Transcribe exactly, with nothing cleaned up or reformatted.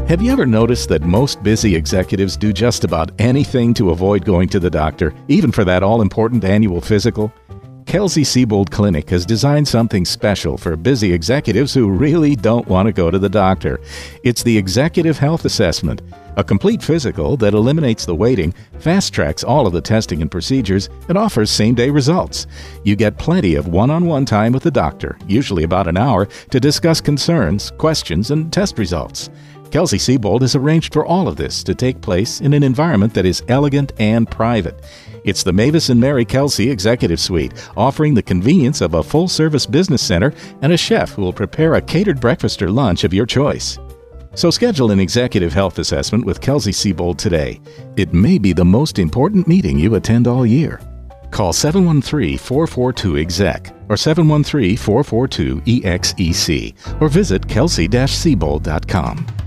Have you ever noticed that most busy executives do just about anything to avoid going to the doctor, even for that all-important annual physical? Kelsey-Seybold Clinic has designed something special for busy executives who really don't want to go to the doctor. It's the Executive Health Assessment, a complete physical that eliminates the waiting, fast-tracks all of the testing and procedures, and offers same-day results. You get plenty of one-on-one time with the doctor, usually about an hour, to discuss concerns, questions, and test results. Kelsey-Seybold has arranged for all of this to take place in an environment that is elegant and private. It's the Mavis and Mary Kelsey Executive Suite, offering the convenience of a full-service business center and a chef who will prepare a catered breakfast or lunch of your choice. So schedule an executive health assessment with Kelsey-Seybold today. It may be the most important meeting you attend all year. Call seven one three, four four two, E X E C or seven one three, four four two, E X E C or visit kelsey dash seybold dot com.